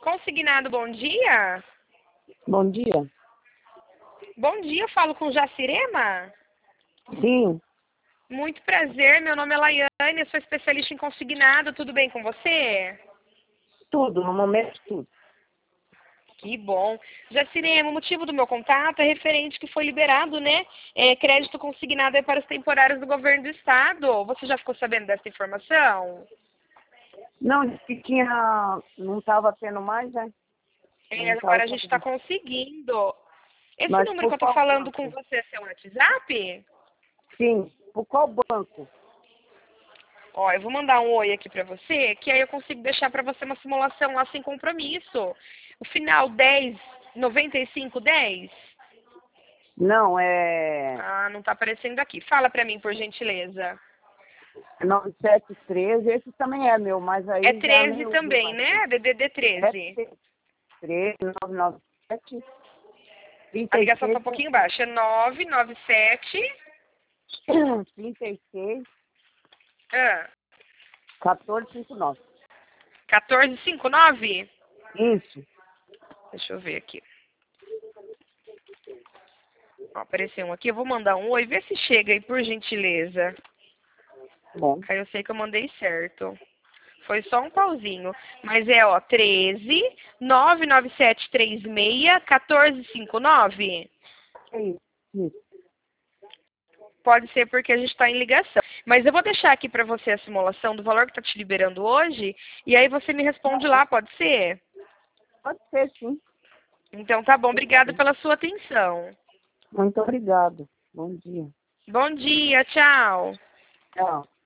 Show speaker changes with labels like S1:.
S1: Consignado, bom dia.
S2: Bom dia.
S1: Bom dia, eu falo com Jacirema.
S2: Sim,
S1: Muito prazer, meu nome é Laiane, eu sou especialista em consignado, tudo bem com você?
S2: tudo, no momento tudo.
S1: Que bom. Jacirema, o motivo do meu contato é referente que foi liberado, né? Crédito consignado para os temporários do governo do estado. Você já ficou sabendo dessa informação?
S2: Não, disse que não estava tendo mais, né? Não estava
S1: Agora a gente está
S2: conseguindo.
S1: conseguindo. Esse
S2: Mas
S1: número que
S2: por
S1: eu estou
S2: qual
S1: falando com
S2: banco?
S1: você é seu WhatsApp?
S2: Sim, por qual banco?
S1: Ó, eu vou mandar um oi aqui pra você, que aí eu consigo deixar pra você uma simulação lá sem compromisso. O final 10, 9510?
S2: Não, é
S1: Ah, não tá aparecendo aqui. Fala pra mim, por gentileza.
S2: 9713, esse também é meu, mas
S1: É
S2: aí já
S1: 13
S2: nem uso
S1: também,
S2: mais.
S1: né? DDD
S2: É
S1: 13.
S2: 13, 997,
S1: A ligação tá um
S2: 36,
S1: pouquinho baixa. É 997.
S2: 36,
S1: Ah,
S2: 1459.
S1: 1459?
S2: Isso,
S1: Deixa eu ver aqui. Ó, apareceu um aqui. Eu vou mandar um oi. Vê se chega aí, por gentileza.
S2: bom.
S1: Aí eu sei que eu mandei certo. Foi só um pauzinho. Mas é, ó, 13 99736 1459.
S2: É isso.
S1: Pode ser porque a gente está em ligação. Mas eu vou deixar aqui para você a simulação do valor que está te liberando hoje. E aí você me responde lá, pode ser?
S2: Pode ser, sim.
S1: Então tá bom. Obrigada pela sua atenção.
S2: Muito obrigado. Bom dia.
S1: Bom dia, tchau.
S2: Tchau.